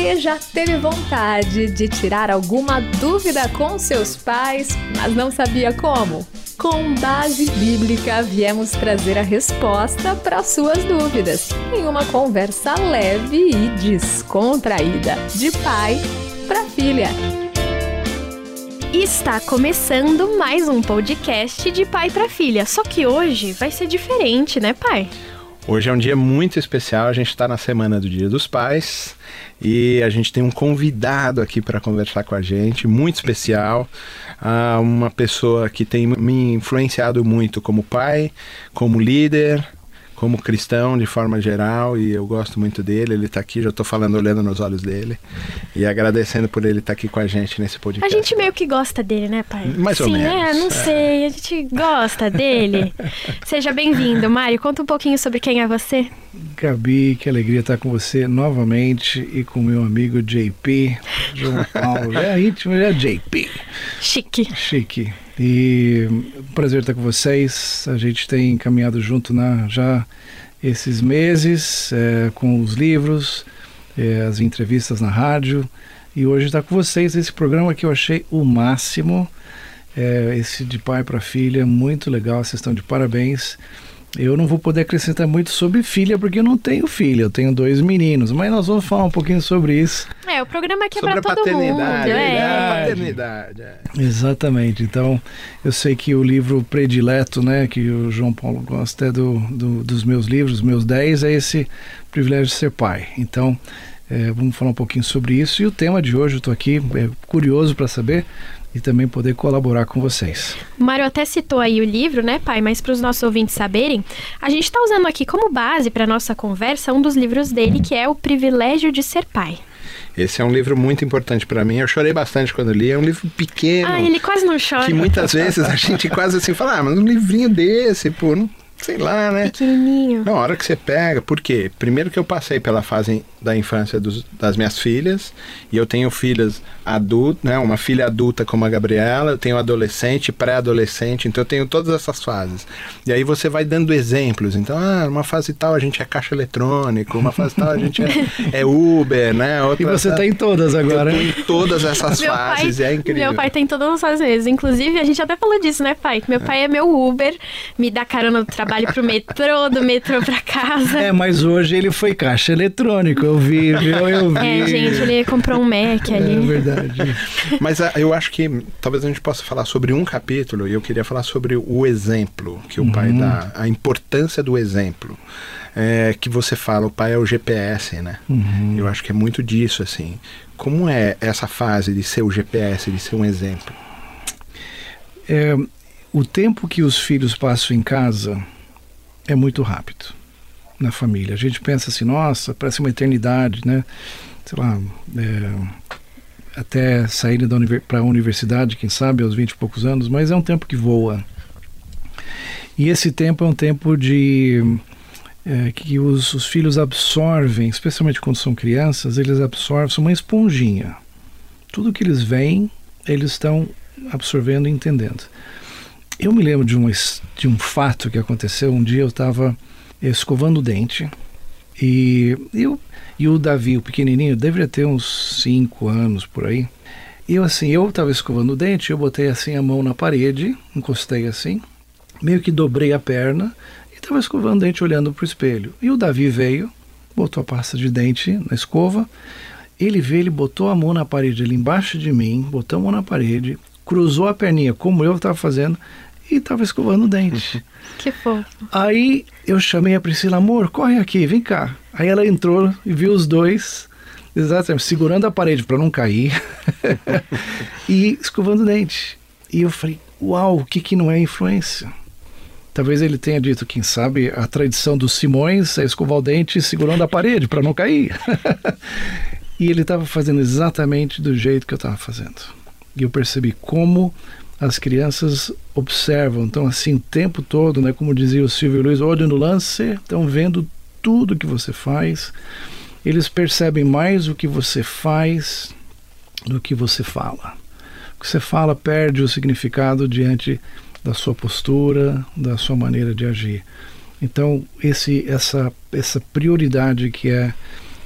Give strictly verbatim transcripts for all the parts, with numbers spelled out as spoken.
Você já teve vontade de tirar alguma dúvida com seus pais, mas não sabia como? Com Base Bíblica, viemos trazer a resposta para suas dúvidas, em uma conversa leve e descontraída, de pai para filha. Está começando mais um podcast de pai para filha, só que hoje vai ser diferente, né, pai? Hoje é um dia muito especial, a gente está na semana do Dia dos Pais e a gente tem um convidado aqui para conversar com a gente, muito especial, uh, uma pessoa que tem me influenciado muito como pai, como líder, como cristão de forma geral, e eu gosto muito dele. Ele está aqui, já estou falando olhando nos olhos dele e agradecendo por ele estar aqui com a gente nesse podcast. A gente meio que gosta dele, né, pai? Mais ou Sim, menos. Sim, é, não é. sei, a gente gosta dele. Seja bem-vindo, Mário, conta um pouquinho sobre quem é você. Gabi, que alegria estar com você novamente e com meu amigo J P, João Paulo, já é íntimo, já é J P. Chique. Chique. E um prazer estar com vocês. A gente tem caminhado junto na, já esses meses, é, com os livros, é, as entrevistas na rádio. E hoje está com vocês esse programa que eu achei o máximo, é, esse de pai para filha, muito legal, vocês estão de parabéns. Eu não vou poder acrescentar muito sobre filha, porque eu não tenho filha, eu tenho dois meninos, mas nós vamos falar um pouquinho sobre isso. É, o programa aqui é sobre para todo mundo. É, é. paternidade. É. Exatamente, então eu sei que o livro predileto, né, que o João Paulo gosta é do, do, dos meus livros, meus dez, é esse privilégio de ser pai. Então, é, vamos falar um pouquinho sobre isso, e o tema de hoje eu estou aqui é, curioso para saber e também poder colaborar com vocês. O Mário até citou aí o livro, né, pai? Mas para os nossos ouvintes saberem, a gente está usando aqui como base para a nossa conversa um dos livros dele, que é O Privilégio de Ser Pai. Esse é um livro muito importante para mim. Eu chorei bastante quando li. É um livro pequeno. Ah, ele quase não chora. Que muitas vezes a gente quase assim fala, ah, mas um livrinho desse, pô, não, sei lá, né? Pequenininho. Na hora que você pega, por quê? Primeiro que eu passei pela fase da infância dos, das minhas filhas, e eu tenho filhas adultas, né? Uma filha adulta como a Gabriela, eu tenho adolescente, pré-adolescente, então eu tenho todas essas fases. E aí você vai dando exemplos. Então, ah, uma fase tal a gente é caixa eletrônico, uma fase tal a gente é, é Uber, né? Outra, e você tá em todas agora. Eu tô em todas essas meu fases, pai, é incrível. Meu pai tem todas as fases. Inclusive, a gente até falou disso, né, pai? Meu pai é meu Uber, me dá carona do trabalho pro metrô, do metrô pra casa. É, mas hoje ele foi caixa eletrônico, eu vi, viu? Eu vi. É, gente, ele comprou um Mac ali. É verdade. Mas a, eu acho que talvez a gente possa falar sobre um capítulo, e eu queria falar sobre o exemplo que o uhum. pai dá, a importância do exemplo. É, que você fala, o pai é o G P S, né? Uhum. Eu acho que é muito disso, assim. Como é essa fase de ser o G P S, de ser um exemplo? É, o tempo que os filhos passam em casa é muito rápido na família. A gente pensa assim, nossa, parece uma eternidade, né? Sei lá, é, até saírem univers- para a universidade, quem sabe, aos vinte e poucos anos, mas é um tempo que voa. E esse tempo é um tempo de... É, que os, os filhos absorvem, especialmente quando são crianças, eles absorvem, são uma esponjinha. Tudo que eles veem, eles estão absorvendo e entendendo. Eu me lembro de um, de um fato que aconteceu. Um dia eu estava escovando o dente e, eu, e o Davi, o pequenininho, deveria ter uns cinco anos por aí. E eu assim, eu estava escovando o dente, eu botei assim a mão na parede, encostei assim, meio que dobrei a perna e estava escovando o dente olhando para o espelho. E o Davi veio, botou a pasta de dente na escova, ele veio, ele botou a mão na parede ali embaixo de mim, botou a mão na parede, cruzou a perninha como eu estava fazendo e estava escovando o dente. Que fofo. Aí eu chamei a Priscila, amor, corre aqui, vem cá. Aí ela entrou e viu os dois, exatamente, segurando a parede para não cair e escovando o dente. E eu falei, uau, o que que não é influência? Talvez ele tenha dito, quem sabe, a tradição dos Simões é escovar o dente segurando a parede para não cair. E ele estava fazendo exatamente do jeito que eu estava fazendo. E eu percebi como as crianças observam, então assim, o tempo todo, né, como dizia o Silvio Luiz, olho no lance, estão vendo tudo que você faz, eles percebem mais o que você faz do que você fala. O que você fala perde o significado diante da sua postura, da sua maneira de agir. Então, esse, essa, essa prioridade que é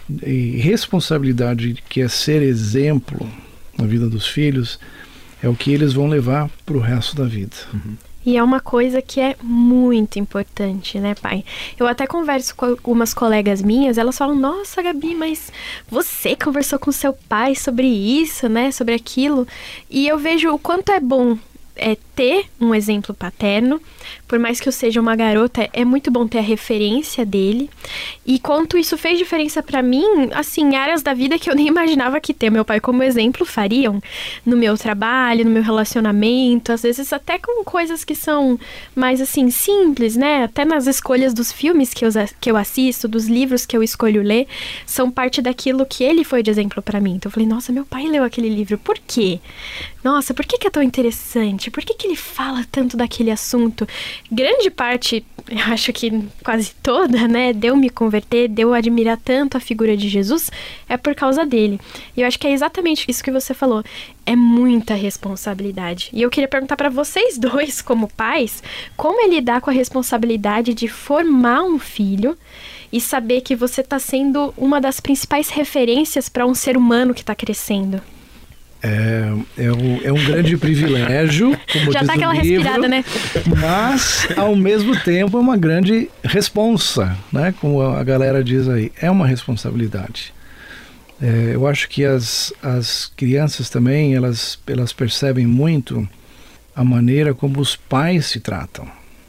e responsabilidade que é ser exemplo na vida dos filhos é o que eles vão levar para o resto da vida. Uhum. E é uma coisa que é muito importante, né, pai? Eu até converso com algumas colegas minhas, elas falam, nossa, Gabi, mas você conversou com seu pai sobre isso, né, sobre aquilo. E eu vejo o quanto é bom é, ter um exemplo paterno. Por mais que eu seja uma garota, é muito bom ter a referência dele. E quanto isso fez diferença pra mim, assim, áreas da vida que eu nem imaginava que ter meu pai como exemplo fariam. No meu trabalho, no meu relacionamento, às vezes até com coisas que são mais, assim, simples, né? Até nas escolhas dos filmes que eu, que eu assisto, dos livros que eu escolho ler, são parte daquilo que ele foi de exemplo pra mim. Então eu falei, nossa, meu pai leu aquele livro, por quê? Nossa, por que que é tão interessante? Por que que ele fala tanto daquele assunto? Grande parte, eu acho que quase toda, né, de eu me converter, de eu admirar tanto a figura de Jesus, é por causa dele. E eu acho que é exatamente isso que você falou. É muita responsabilidade. E eu queria perguntar para vocês dois, como pais, como é lidar com a responsabilidade de formar um filho e saber que você está sendo uma das principais referências para um ser humano que está crescendo. É, é, um, é um grande privilégio, como Já diz tá aquela o livro, respirada, né? Mas, ao mesmo tempo, é uma grande responsa, né? Como a galera diz aí. É uma responsabilidade. É, eu acho que as, as crianças também, elas, elas percebem muito a maneira como os pais se tratam.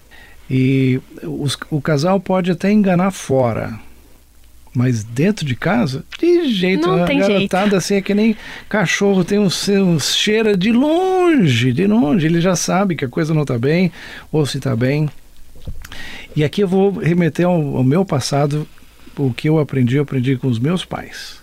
E os, o casal pode até enganar fora, mas dentro de casa, de jeito, não a tem garotada jeito. Assim, é que nem cachorro, tem um, um cheira de longe, de longe, ele já sabe que a coisa não está bem, ou se está bem. E aqui eu vou remeter ao, ao meu passado, o que eu aprendi, eu aprendi com os meus pais.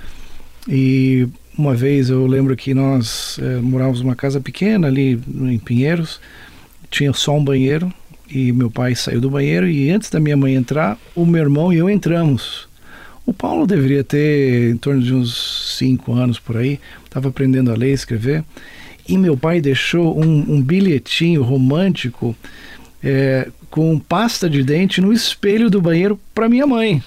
E uma vez eu lembro que nós é, morávamos numa casa pequena ali em Pinheiros, tinha só um banheiro, e meu pai saiu do banheiro, e antes da minha mãe entrar, o meu irmão e eu entramos. O Paulo deveria ter em torno de uns cinco anos por aí, estava aprendendo a ler e escrever, e meu pai deixou um, um bilhetinho romântico é, com pasta de dente no espelho do banheiro para minha mãe.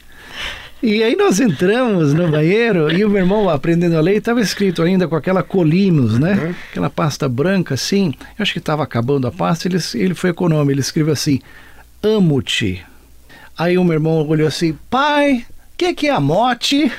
E aí nós entramos no banheiro e o meu irmão aprendendo a ler, estava escrito ainda com aquela Colinos, né? Uhum. Aquela pasta branca assim, eu acho que estava acabando a pasta, ele, ele foi econômico, ele escreveu assim, amo-te. Aí o meu irmão olhou assim, pai... O que, que é a mote?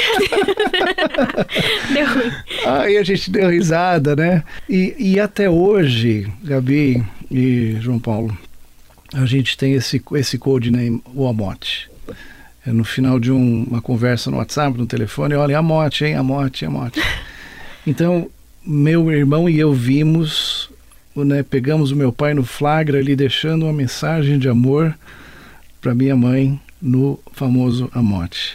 Deu ruim. Aí a gente deu risada, né? E, e até hoje, Gabi e João Paulo, a gente tem esse, esse codename, o Amote. É no final de um, uma conversa no WhatsApp, no telefone, olha, a mote, hein? A mote, a mote. Então, meu irmão e eu vimos, né, pegamos o meu pai no flagra ali, deixando uma mensagem de amor para minha mãe, no famoso Amote.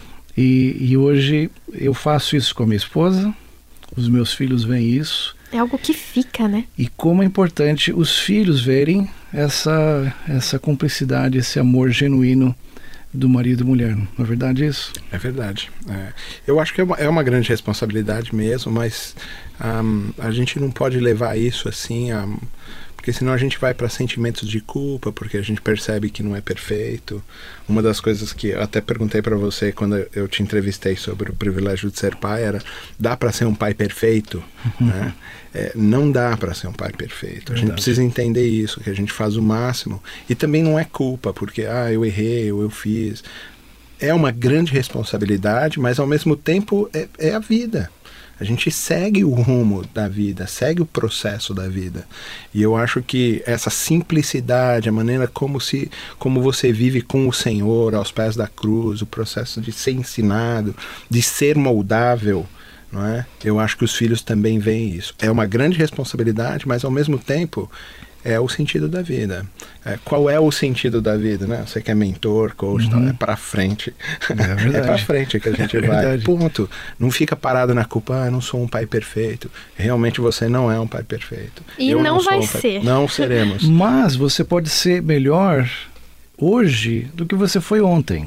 E, e hoje eu faço isso com a minha esposa, os meus filhos veem isso. É algo que fica, né? E como é importante os filhos verem essa, essa cumplicidade, esse amor genuíno do marido e mulher. Não é verdade isso? É verdade. É. Eu acho que é uma, é uma grande responsabilidade mesmo, mas um, a gente não pode levar isso assim a... Porque senão a gente vai para sentimentos de culpa, porque a gente percebe que não é perfeito. Uma das coisas que eu até perguntei para você quando eu te entrevistei sobre o privilégio de ser pai era, dá para ser um pai perfeito? Uhum. Né? É, não dá para ser um pai perfeito. A gente precisa entender isso, que a gente faz o máximo. E também não é culpa, porque ah, eu errei, ou eu fiz. É uma grande responsabilidade, mas ao mesmo tempo é, é a vida. A gente segue o rumo da vida, segue o processo da vida. E eu acho que essa simplicidade, a maneira como, se, como você vive com o Senhor aos pés da cruz, o processo de ser ensinado, de ser moldável, não é? Eu acho que os filhos também veem isso. É uma grande responsabilidade, mas ao mesmo tempo é o sentido da vida. É, qual é o sentido da vida, né? Você que é mentor, coach, uhum. Então, é para frente. É, é para frente que a gente é vai. Verdade. Ponto. Não fica parado na culpa, ah, eu não sou um pai perfeito. Realmente você não é um pai perfeito. E eu não, não vai um pai... ser. Não seremos. Mas você pode ser melhor hoje do que você foi ontem.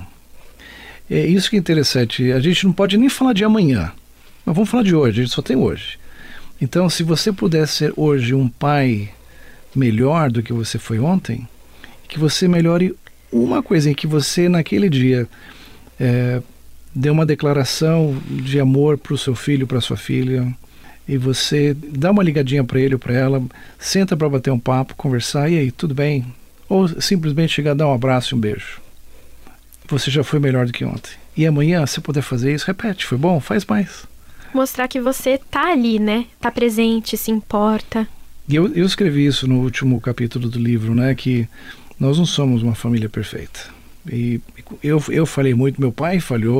É isso que é interessante. A gente não pode nem falar de amanhã. Mas vamos falar de hoje, a gente só tem hoje. Então, se você puder ser hoje um pai melhor do que você foi ontem, que você melhore uma coisa, em que você naquele dia é, dê uma declaração de amor para o seu filho, para sua filha, e você dá uma ligadinha para ele ou para ela, senta para bater um papo, conversar, e aí, tudo bem? Ou simplesmente chegar, dar um abraço e um beijo. Você já foi melhor do que ontem. E amanhã, se puder fazer isso, repete, foi bom? Faz mais. Mostrar que você tá ali, né? Tá presente, se importa. E eu, eu escrevi isso no último capítulo do livro, né? Que nós não somos uma família perfeita. E eu, eu falei muito, meu pai falhou,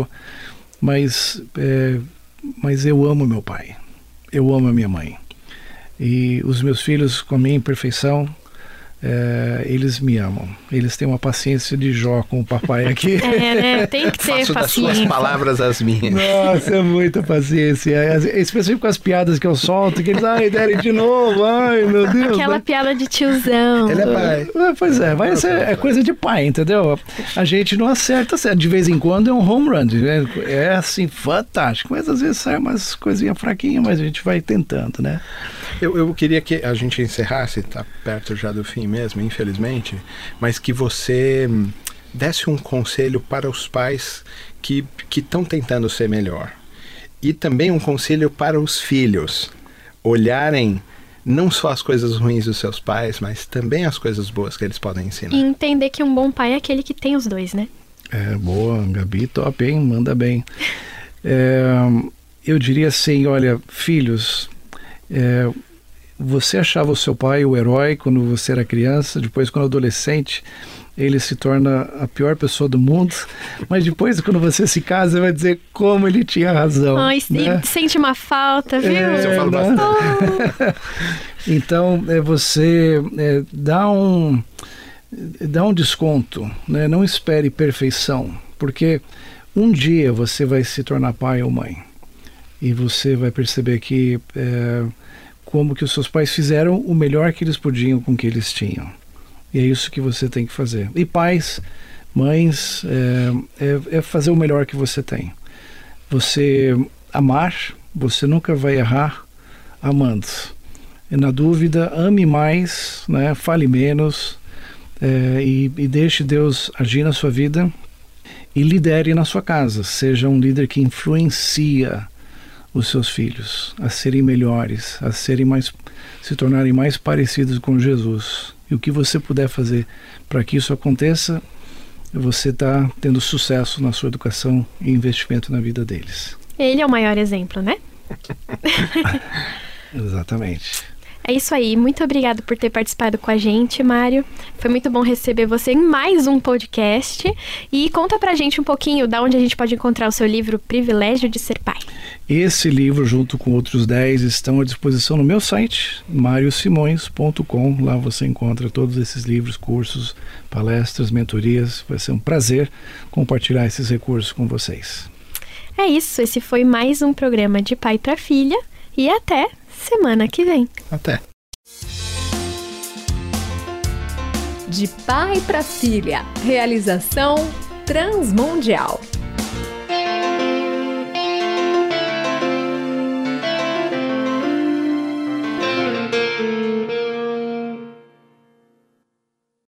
mas, é, mas eu amo meu pai. Eu amo a minha mãe. E os meus filhos, com a minha imperfeição, é, eles me amam. Eles têm uma paciência de Jó com o papai aqui. É, né? Tem que ter Faço paciência. das suas palavras as minhas. Nossa, é muita paciência. É, especialmente com as piadas que eu solto, que eles, ai, deram de novo, ai, meu Deus. Aquela né? piada de tiozão. Ele é pai. É, pois é, mas é, é coisa de pai, entendeu? A gente não acerta, de vez em quando é um home run, né? É assim, fantástico, mas às vezes sai umas coisinhas fraquinhas, mas a gente vai tentando, né? Eu, eu queria que a gente encerrasse, tá perto já do fim mesmo, infelizmente, mas que você desse um conselho para os pais que que estão tentando ser melhor. E também um conselho para os filhos olharem não só as coisas ruins dos seus pais, mas também as coisas boas que eles podem ensinar. E entender que um bom pai é aquele que tem os dois, né? É, boa, Gabi, top, hein? Manda bem. É, eu diria assim, olha, filhos, é, você achava o seu pai o herói quando você era criança, depois quando adolescente ele se torna a pior pessoa do mundo, mas depois quando você se casa você vai dizer como ele tinha razão. Ai, né? E sente uma falta, viu? É, eu falo né? bastante. Então é, você é, dá um dá um desconto, né? Não espere perfeição, porque um dia você vai se tornar pai ou mãe e você vai perceber que é, como que os seus pais fizeram o melhor que eles podiam com o que eles tinham. E é isso que você tem que fazer. E pais, mães, é, é, é fazer o melhor que você tem. Você amar, você nunca vai errar amando. E na dúvida, ame mais, né? Fale menos, é, e, e deixe Deus agir na sua vida e lidere na sua casa. Seja um líder que influencia os seus filhos a serem melhores, a serem mais, se tornarem mais parecidos com Jesus. E o que você puder fazer para que isso aconteça, você está tendo sucesso na sua educação e investimento na vida deles. Ele é o maior exemplo, né? Exatamente. É isso aí. Muito obrigado por ter participado com a gente, Mário. Foi muito bom receber você em mais um podcast. E conta pra gente um pouquinho de onde a gente pode encontrar o seu livro Privilégio de Ser Pai. Esse livro, junto com outros dez, estão à disposição no meu site, mario simões ponto com. Lá você encontra todos esses livros, cursos, palestras, mentorias. Vai ser um prazer compartilhar esses recursos com vocês. É isso. Esse foi mais um programa de Pai para Filha. E até semana que vem. Até. De pai para filha. Realização Transmundial.